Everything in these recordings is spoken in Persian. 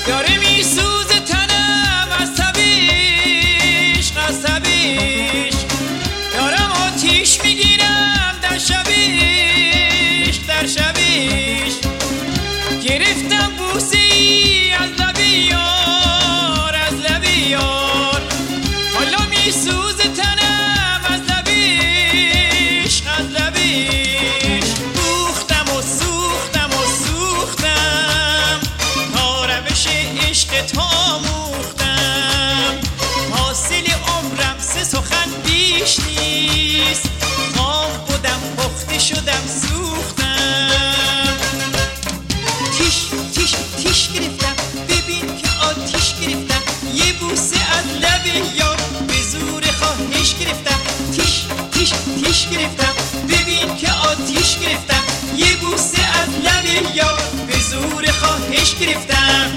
داره میسوزه تنم از تبیش از تبیش، دارم آتیش میگیرم در شبیش در شبیش. گرفتم بوسه ای از لبی یار از لبی یار، حالا میسوزه تنم از لبیش از لبیش. سوختم و سوختم و سوختم، تا روش عشق تو آموختم. حاصل عمرم سه سخن بیش نیست، خام بودم پخته شدم سوختم. تیش تیش تیش گرفتم، ببین که آتیش گرفتم. یه بوسه از لب یار به زور خواهش گرفتم. تیش تیش تیش گرفتم، ببین که آتیش گرفتم. یه بوسه از لب یار به زور خواهش گرفتم.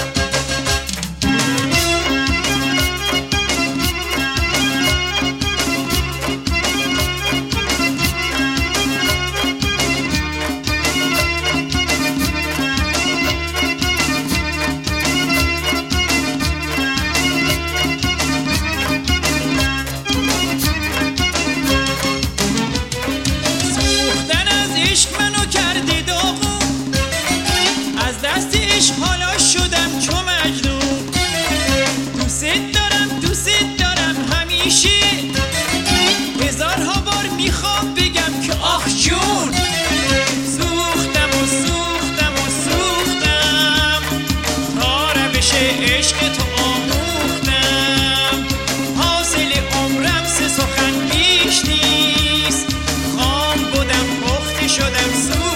حالا شدم چو مجنون، دوست دارم دوست دارم همیشه. هزارها بار میخوام بگم که آخ جون. سوختم و سوختم و سوختم، تا روش عشق تو آموختم. حاصل عمرم سه سخن بیش نیست، خام بودم پخته شدم سوختم.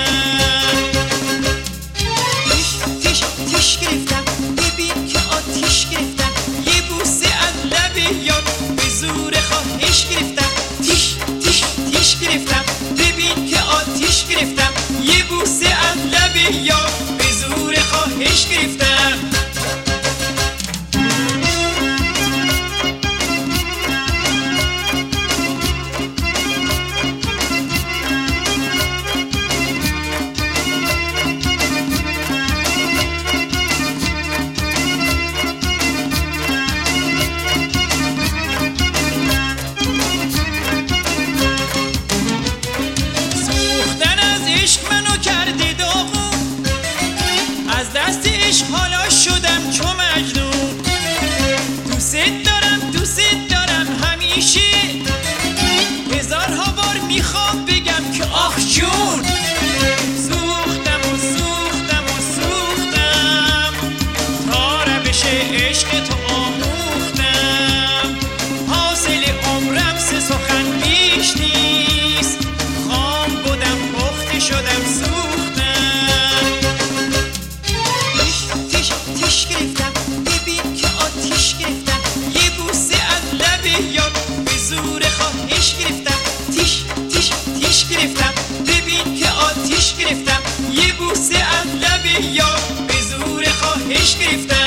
تیش گرفتم، ببین که آتیش گرفتم. یه بوسه از لب یار به زور خواهش گرفتم. تیش تیش تیش گرفتم، ببین که آتیش گرفتم. یه بوسه از لب یار به زور خواهش گرفتم. از دست عشق حالا شدم چو مجنون، دوست دارم دوست دارم همیشه. هزارها بار میخوام بگم که آخ جون. سوختم و سوختم و سوختم، تا روش عشق تو آموختم. حاصل عمرم سه سخن بیش نیست، خام بودم پخته شدم سوختم. تیش گرفتم، ببین که آتیش گرفتم. یه بوسه از لب یار به زور خواهش گرفتم. تیش تیش تیش گرفتم، ببین که آتیش گرفتم. یه بوسه از لب یار به زور خواهش گرفتم.